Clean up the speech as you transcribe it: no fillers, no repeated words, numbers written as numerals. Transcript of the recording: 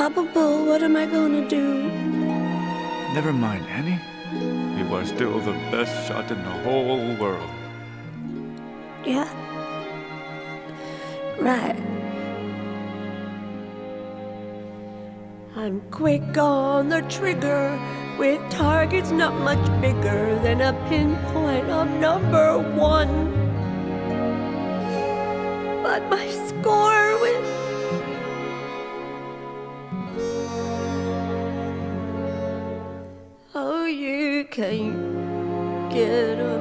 Papa Bull, what am I gonna do? Never mind, Annie. You are still the best shot in the whole world. Yeah. Right. I'm quick on the trigger, with targets not much bigger than a pinpoint of number 1. But my score with oh, you can't get a